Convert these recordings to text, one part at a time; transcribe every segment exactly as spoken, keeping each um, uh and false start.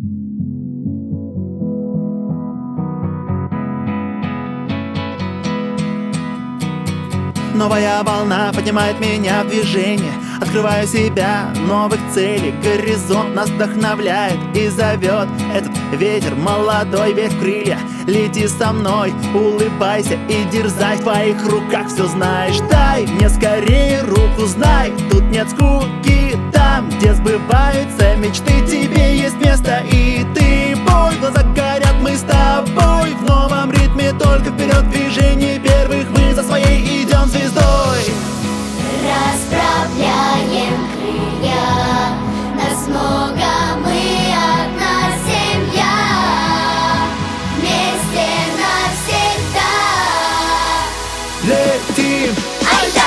Новая волна поднимает меня в движение. Открываю себя, новых целей. Горизонт нас вдохновляет и зовет. Этот ветер молодой, вверх крылья. Лети со мной, улыбайся и дерзай. В твоих руках все знаешь. Дай мне скорее руку, знай. Тут нет скуки, там, где сбываются мечты. Тебе есть место, и ты бой. Глаза горят, мы с тобой в новом ритме, только вперед движение первых. Мы за своей идем звездой. Расправляем крылья, нас много, мы одна семья. Вместе навсегда Летим! Айда!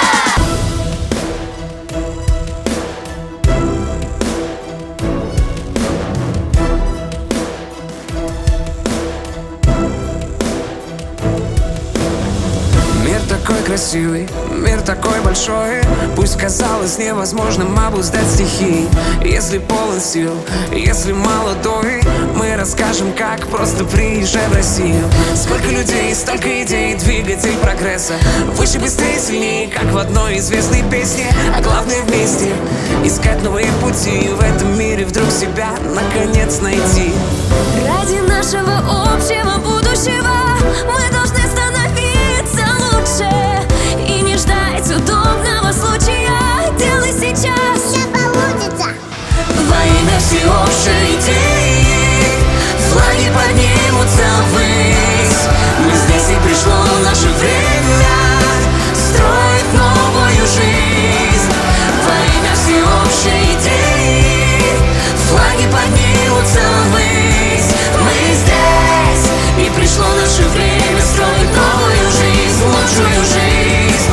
Мир такой красивый, мир такой большой. Пусть казалось невозможным обуздать стихи. Если полон сил, если молодой, мы расскажем, как просто приезжай в Россию. Сколько людей, столько идей, двигатель прогресса. Выше, быстрее, сильнее, как в одной известной песне. А главное вместе искать новые пути. В этом мире вдруг себя наконец найти. Ради нашего общего будущего мы должны становиться лучше и не ждать удобного случая. Делай сейчас, все получится. во имя всеобщей идеи флаги поднимутся ввысь. Мы здесь, и пришло наше время строить новую жизнь. Во имя всеобщей идеи флаги поднимутся ввысь. Мы здесь, и пришло наше время строить новую жизнь, лучшую жизнь.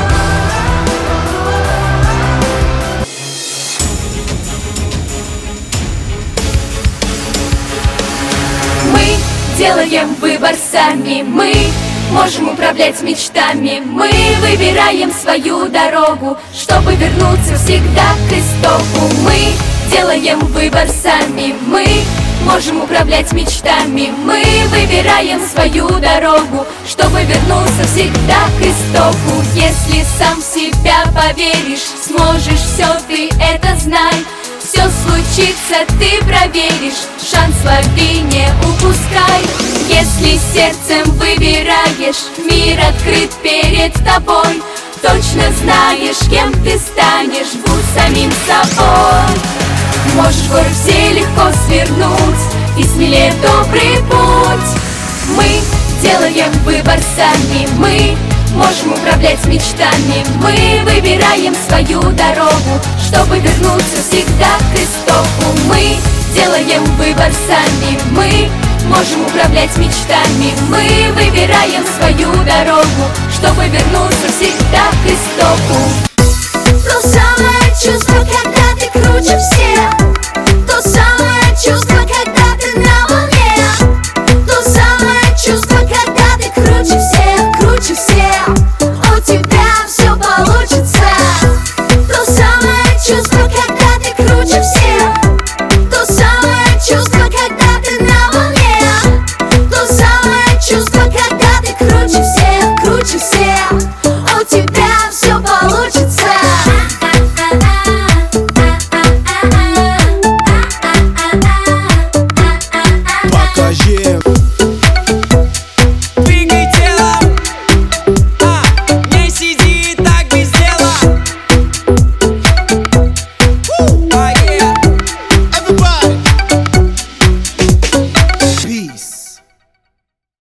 Мы делаем выбор сами, мы можем управлять мечтами. Мы выбираем свою дорогу, чтобы вернуться всегда к истоку. Мы делаем выбор сами, мы можем управлять мечтами. Мы выбираем свою дорогу, чтобы вернуться всегда к истоку. Если сам в себя поверишь, сможешь все, ты это знай. Все случится, ты проверишь, шанс лови, не упускай. Если сердцем выбираешь, мир открыт перед тобой. Точно знаешь, кем ты станешь, будь самим собой. Можешь горы все легко свернуть и смелее в добрый путь. Мы делаем выбор сами, мы можем управлять мечтами. Мы выбираем свою дорогу, чтобы вернуться всегда к истоку. Мы делаем выбор сами, мы можем управлять мечтами. Мы выбираем свою дорогу, чтобы вернуться всегда к истоку. Но самое чувство, когда ты круче всех.